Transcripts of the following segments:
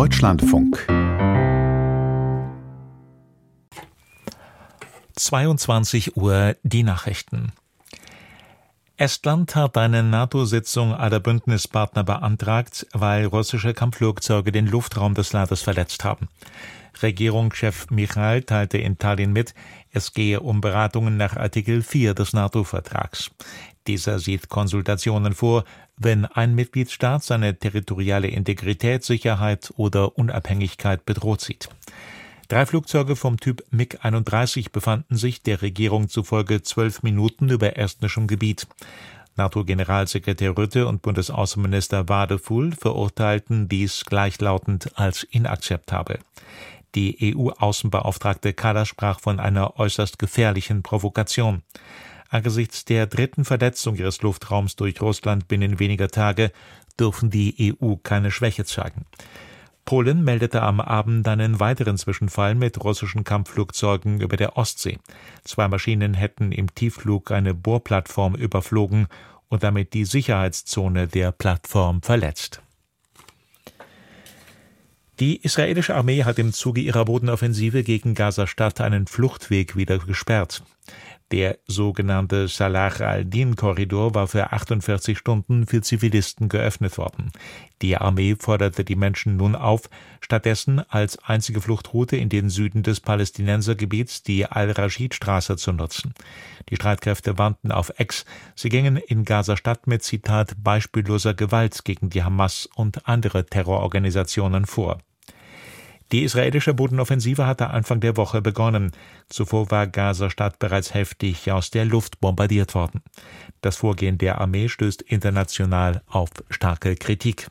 Deutschlandfunk 22 Uhr die Nachrichten. Estland hat eine NATO-Sitzung aller Bündnispartner beantragt, weil russische Kampfflugzeuge den Luftraum des Landes verletzt haben. Regierungschef Michal teilte in Tallinn mit, es gehe um Beratungen nach Artikel 4 des NATO-Vertrags. Dieser sieht Konsultationen vor, wenn ein Mitgliedstaat seine territoriale Integrität, Sicherheit oder Unabhängigkeit bedroht sieht. 3 Flugzeuge vom Typ MiG-31 befanden sich der Regierung zufolge 12 Minuten über estnischem Gebiet. NATO-Generalsekretär Rutte und Bundesaußenminister Wadefull verurteilten dies gleichlautend als inakzeptabel. Die EU-Außenbeauftragte Kallas sprach von einer äußerst gefährlichen Provokation. Angesichts der 3. Verletzung ihres Luftraums durch Russland binnen weniger Tage dürfen die EU keine Schwäche zeigen. Polen meldete am Abend einen weiteren Zwischenfall mit russischen Kampfflugzeugen über der Ostsee. 2 Maschinen hätten im Tiefflug eine Bohrplattform überflogen und damit die Sicherheitszone der Plattform verletzt. Die israelische Armee hat im Zuge ihrer Bodenoffensive gegen Gaza-Stadt einen Fluchtweg wieder gesperrt. Der sogenannte Salah al-Din-Korridor war für 48 Stunden für Zivilisten geöffnet worden. Die Armee forderte die Menschen nun auf, stattdessen als einzige Fluchtroute in den Süden des Palästinensergebiets die Al-Rashid-Straße zu nutzen. Die Streitkräfte warnten auf X, sie gingen in Gaza-Stadt mit, Zitat, beispielloser Gewalt gegen die Hamas und andere Terrororganisationen vor. Die israelische Bodenoffensive hatte Anfang der Woche begonnen. Zuvor war Gaza-Stadt bereits heftig aus der Luft bombardiert worden. Das Vorgehen der Armee stößt international auf starke Kritik.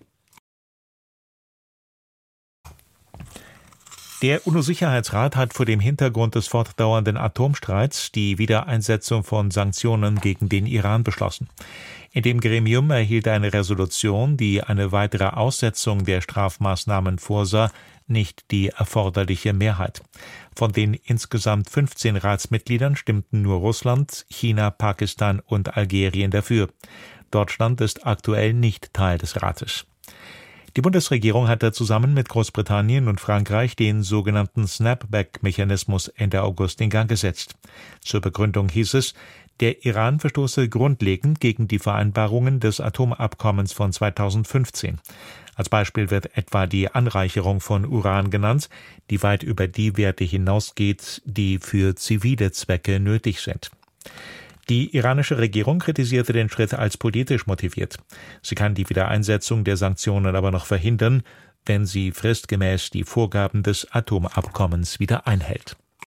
Der UNO-Sicherheitsrat hat vor dem Hintergrund des fortdauernden Atomstreits die Wiedereinsetzung von Sanktionen gegen den Iran beschlossen. In dem Gremium erhielt eine Resolution, die eine weitere Aussetzung der Strafmaßnahmen vorsah, nicht die erforderliche Mehrheit. Von den insgesamt 15 Ratsmitgliedern stimmten nur Russland, China, Pakistan und Algerien dafür. Deutschland ist aktuell nicht Teil des Rates. Die Bundesregierung hatte zusammen mit Großbritannien und Frankreich den sogenannten Snapback-Mechanismus Ende August in Gang gesetzt. Zur Begründung hieß es, der Iran verstoße grundlegend gegen die Vereinbarungen des Atomabkommens von 2015. Als Beispiel wird etwa die Anreicherung von Uran genannt, die weit über die Werte hinausgeht, die für zivile Zwecke nötig sind. Die iranische Regierung kritisierte den Schritt als politisch motiviert. Sie kann die Wiedereinsetzung der Sanktionen aber noch verhindern, wenn sie fristgemäß die Vorgaben des Atomabkommens wieder einhält.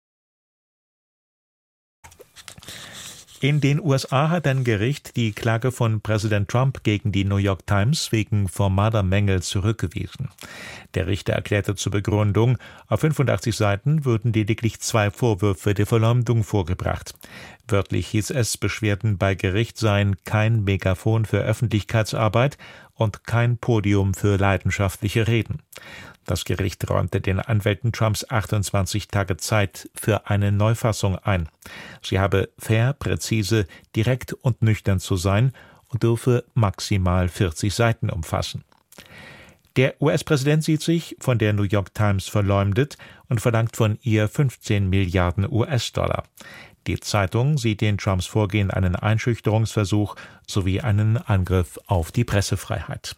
In den USA hat ein Gericht die Klage von Präsident Trump gegen die New York Times wegen formaler Mängel zurückgewiesen. Der Richter erklärte zur Begründung, auf 85 Seiten würden lediglich 2 Vorwürfe der Verleumdung vorgebracht. Wörtlich hieß es, Beschwerden bei Gericht seien kein Megafon für Öffentlichkeitsarbeit und kein Podium für leidenschaftliche Reden. Das Gericht räumte den Anwälten Trumps 28 Tage Zeit für eine Neufassung ein. Sie habe fair, präzise, direkt und nüchtern zu sein und dürfe maximal 40 Seiten umfassen. Der US-Präsident sieht sich von der New York Times verleumdet und verlangt von ihr 15 Milliarden US-Dollar. Die Zeitung sieht in Trumps Vorgehen einen Einschüchterungsversuch sowie einen Angriff auf die Pressefreiheit.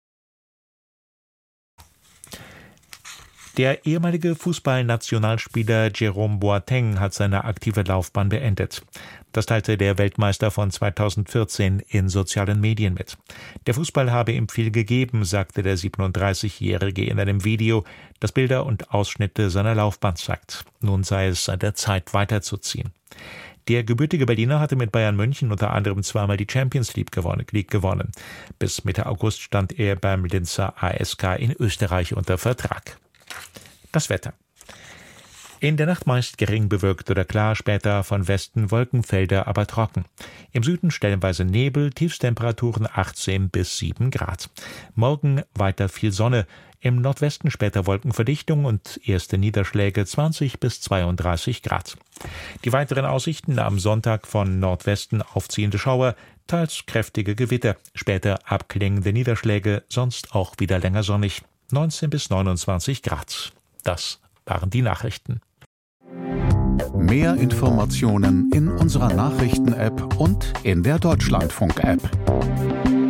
Der ehemalige Fußballnationalspieler Jerome Boateng hat seine aktive Laufbahn beendet. Das teilte der Weltmeister von 2014 in sozialen Medien mit. Der Fußball habe ihm viel gegeben, sagte der 37-Jährige in einem Video, das Bilder und Ausschnitte seiner Laufbahn zeigt. Nun sei es an der Zeit, weiterzuziehen. Der gebürtige Berliner hatte mit Bayern München unter anderem 2-mal die Champions League gewonnen. Bis Mitte August stand er beim Linzer ASK in Österreich unter Vertrag. Das Wetter. In der Nacht meist gering bewölkt oder klar, später von Westen Wolkenfelder, aber trocken. Im Süden stellenweise Nebel, Tiefstemperaturen 18 bis 7 Grad. Morgen weiter viel Sonne, im Nordwesten später Wolkenverdichtung und erste Niederschläge 20 bis 32 Grad. Die weiteren Aussichten am Sonntag von Nordwesten aufziehende Schauer, teils kräftige Gewitter, später abklingende Niederschläge, sonst auch wieder länger sonnig. 19 bis 29 Grad. Das waren die Nachrichten. Mehr Informationen in unserer Nachrichten-App und in der Deutschlandfunk-App.